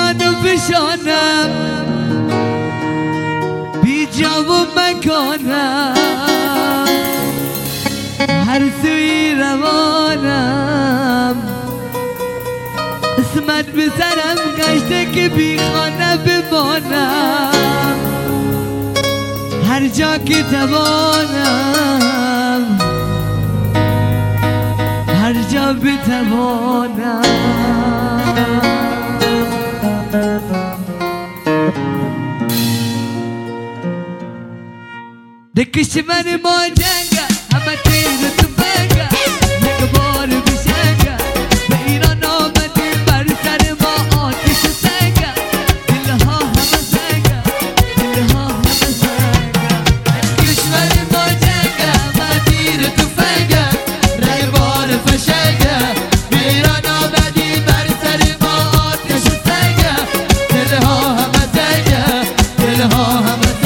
جان و فشانم بی جا و مکانم هر سوی روانم اسمت به سرم گشته که بی خانه بمانم هر جا که توانم هر جا بتوانم ده کشور ما جنگه همه تیر تو بنگه یک بار بشنگه به ایران آمدی بر سر ما آتش سنگه دلها همه سنگه دلها همه سنگه کشور ما جنگه همه تیر تو بنگه رگ بار فشنگه به ایران آمدی بر سر ما آتش سنگه دلها همه سنگه دلها همه سنگه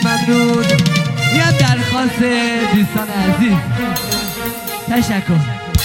دوستان عزیز تشکر.